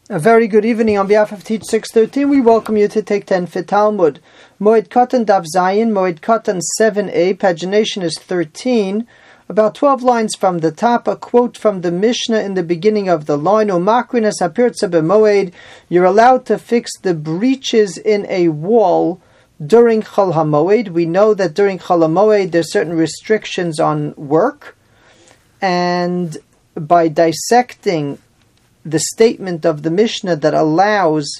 A very good evening. On behalf of Teach 613, we welcome you to Take 10 for Talmud. Moed Katan Daf Zayin, Moed Katan 7a, pagination is 13. About 12 lines from the top, a quote from the Mishnah in the beginning of the line, Umakrinas Hapirtza B'Moed, you're allowed to fix the breaches in a wall during Chol HaMoed. We know that during Chol HaMoed there's certain restrictions on work, and by dissecting the statement of the Mishnah that allows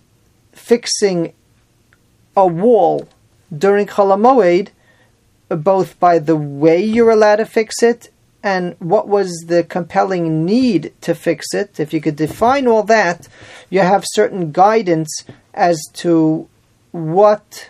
fixing a wall during Chol HaMoed, both by the way you're allowed to fix it and what was the compelling need to fix it. If you could define all that, you have certain guidance as to what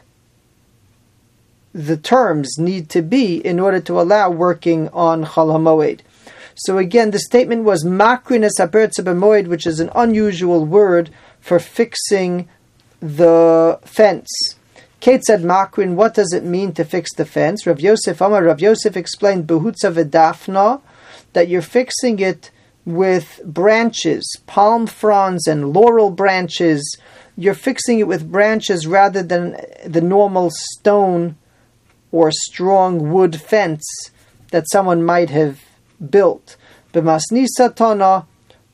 the terms need to be in order to allow working on Chol HaMoed. So again, the statement was Makrinas Hapirtza B'Moed, which is an unusual word for fixing the fence. Ketzad Makrin, what does it mean to fix the fence? Rav Yosef explained Behutza V'Dafna, that you're fixing it with branches, palm fronds and laurel branches. You're fixing it with branches rather than the normal stone or strong wood fence that someone might have built. B'Masnisa Tana,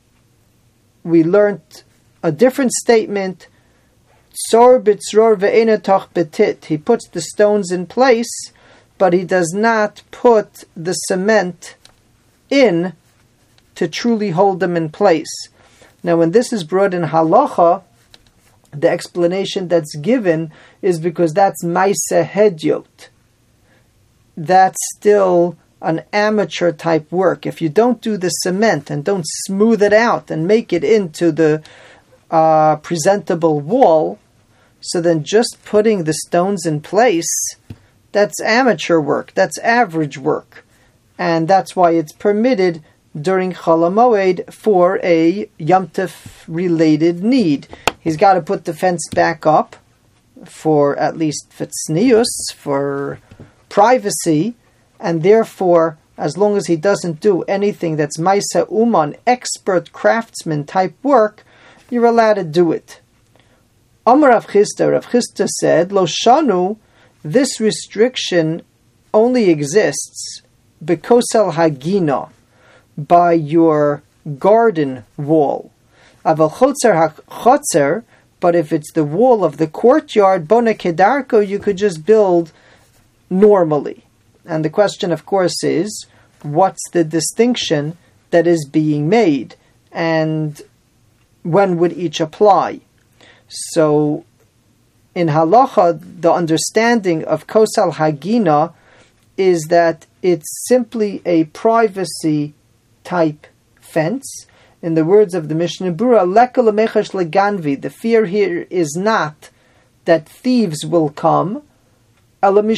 we learnt a different statement. Tzor b'tzror ve'enatoch betit. He puts the stones in place, but he does not put the cement in to truly hold them in place. Now, when this is brought in halacha, the explanation that's given is because that's ma'aseh hedyot. That's still an amateur type work. If you don't do the cement and don't smooth it out and make it into the presentable wall, so then just putting the stones in place, that's amateur work, that's average work. And that's why it's permitted during Chol HaMoed for a Yom Tov related need. He's got to put the fence back up for at least tznius, for privacy, and therefore, as long as he doesn't do anything that's Maisa Uman, expert craftsman type work, you're allowed to do it. Amar Rav Chisda said, Lo Shanu, this restriction only exists Bekosel Hagina, by your garden wall. Aval Chotzer, but if it's the wall of the courtyard, Bona Kedarko, you could just build normally. And the question, of course, is, what's the distinction that is being made? And when would each apply? So, in halacha, the understanding of kosal hagina is that it's simply a privacy type fence. In the words of the Mishnah Berurah, leka lemechash leganvi, the fear here is not that thieves will come, but other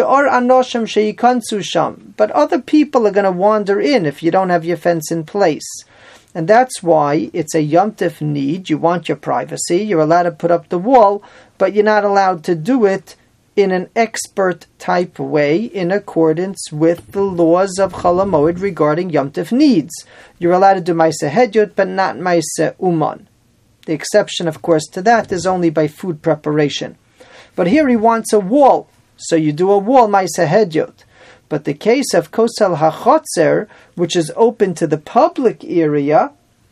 people are going to wander in if you don't have your fence in place. And that's why it's a Yom Tov need. You want your privacy. You're allowed to put up the wall, but you're not allowed to do it in an expert type way in accordance with the laws of Chol HaMoed regarding Yom Tov needs. You're allowed to do Maaseh Hedyot, but not Maaseh Uman. The exception, of course, to that is only by food preparation. But here he wants a wall. So you do a wall, Maaseh Hedyot. But the case of Kosel HaChotzer, which is open to the public area,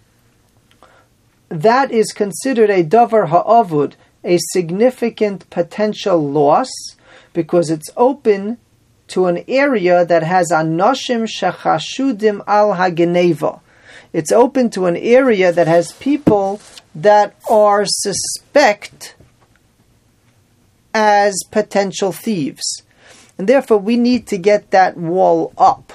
that is considered a Davar Ha'avud, a significant potential loss, because it's open to an area that has Anoshim Shechashudim Al HaGeneva. It's open to an area that has people that are suspect as potential thieves. And therefore, we need to get that wall up.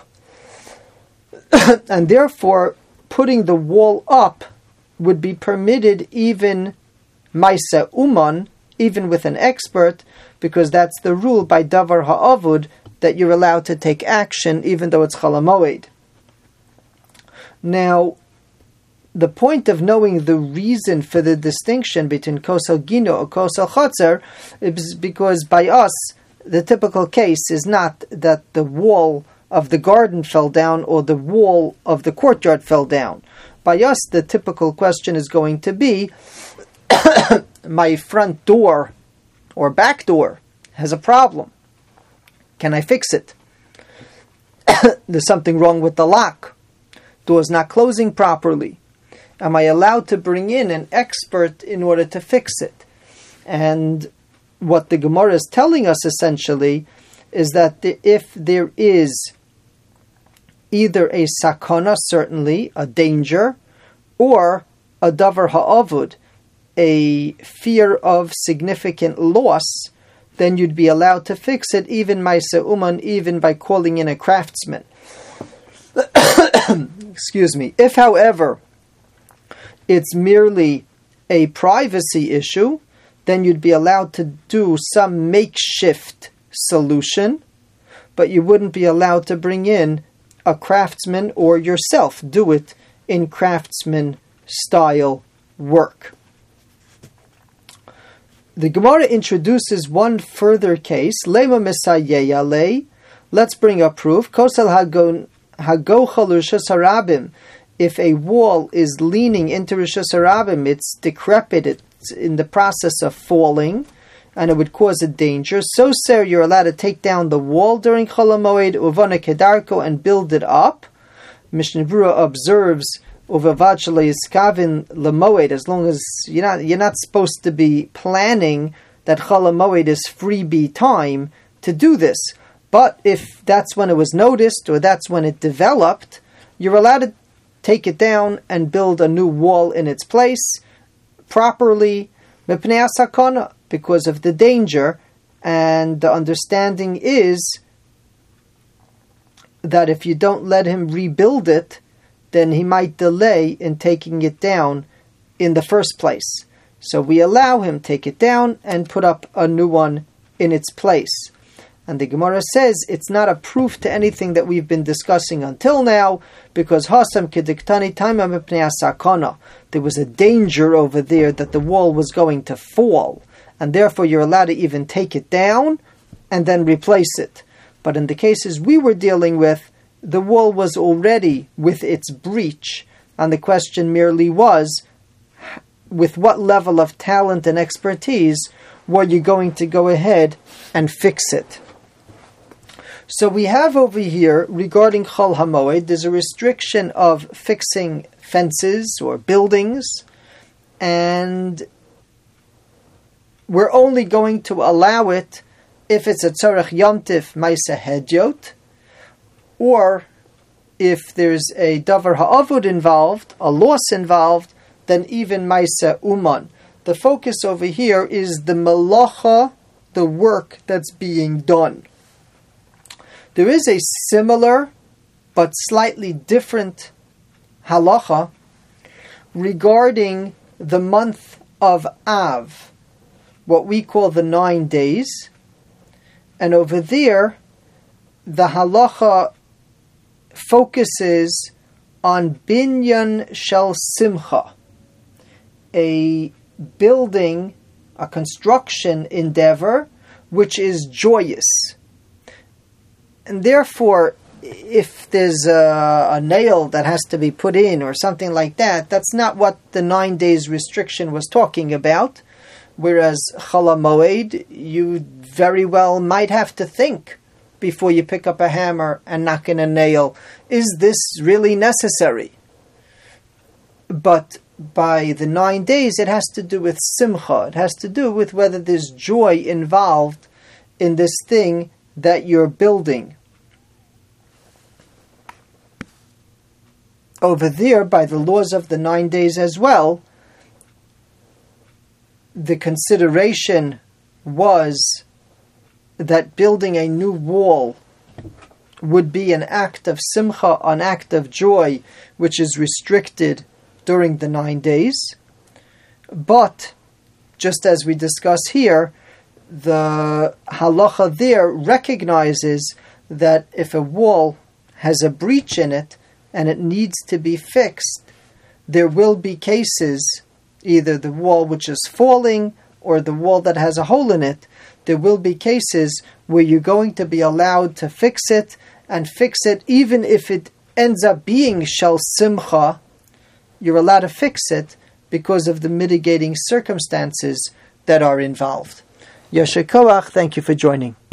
And therefore, putting the wall up would be permitted even Maisa Uman, even with an expert, because that's the rule by Davar Ha'avud, that you're allowed to take action even though it's Chol HaMoed. Now, the point of knowing the reason for the distinction between Kosel Gino or Kosel Chotzer is because by us, the typical case is not that the wall of the garden fell down or the wall of the courtyard fell down, By us, the typical question is going to be, my front door or back door has a problem. Can I fix it? There's something wrong with the lock. Door's not closing properly. Am I allowed to bring in an expert in order to fix it? And what the Gemara is telling us essentially is that if there is either a sakana, certainly, a danger, or a davar ha'avud, a fear of significant loss, then you'd be allowed to fix it, even Maisa Uman, even by calling in a craftsman. Excuse me. If, however, it's merely a privacy issue, then you'd be allowed to do some makeshift solution, but you wouldn't be allowed to bring in a craftsman or yourself do it in craftsman style work. The Gemara introduces one further case. Lema misayeya le. Let's bring a proof. Kosel hago chalushas harabim. If a wall is leaning into Rishus Harabim, it's decrepit, it's in the process of falling, and it would cause a danger. So, sir, you're allowed to take down the wall during Chol HaMoed, Uvana Kedarko, and build it up. Mishnah Berurah observes, Uvavad Shalei Yiskavin Lamoed, as long as you're not supposed to be planning that Chol HaMoed is freebie time to do this. But if that's when it was noticed, or that's when it developed, you're allowed to take it down and build a new wall in its place properly, mipnei hasakana, because of the danger. And the understanding is that if you don't let him rebuild it, then he might delay in taking it down in the first place. So we allow him take it down and put up a new one in its place. And the Gemara says it's not a proof to anything that we've been discussing until now, because Hasam Kediktani Taima Mipnei Sakana. There was a danger over there that the wall was going to fall, and therefore you're allowed to even take it down and then replace it. But in the cases we were dealing with, the wall was already with its breach, and the question merely was, with what level of talent and expertise were you going to go ahead and fix it? So we have over here, regarding Chol HaMoed, there's a restriction of fixing fences or buildings, and we're only going to allow it if it's a Tzorech Yomtiv Maisa Hedyot, or if there's a Davar Ha'avud involved, a loss involved, then even Maisa Uman. The focus over here is the Malacha, the work that's being done. There is a similar but slightly different halacha regarding the month of Av, what we call the 9 days. And over there, the halacha focuses on binyan shel simcha, a building, a construction endeavor, which is joyous. And therefore, if there's a nail that has to be put in or something like that, that's not what the 9 days restriction was talking about. Whereas Chol HaMoed, you very well might have to think before you pick up a hammer and knock in a nail. Is this really necessary? But by the 9 days, it has to do with simcha. It has to do with whether there's joy involved in this thing that you're building. Over there, by the laws of the 9 days as well, the consideration was that building a new wall would be an act of simcha, an act of joy, which is restricted during the 9 days. But, just as we discuss here, the halacha there recognizes that if a wall has a breach in it and it needs to be fixed, there will be cases, either the wall which is falling or the wall that has a hole in it, there will be cases where you're going to be allowed to fix it, and fix it even if it ends up being shel simcha, you're allowed to fix it because of the mitigating circumstances that are involved. Yasher Koach, thank you for joining.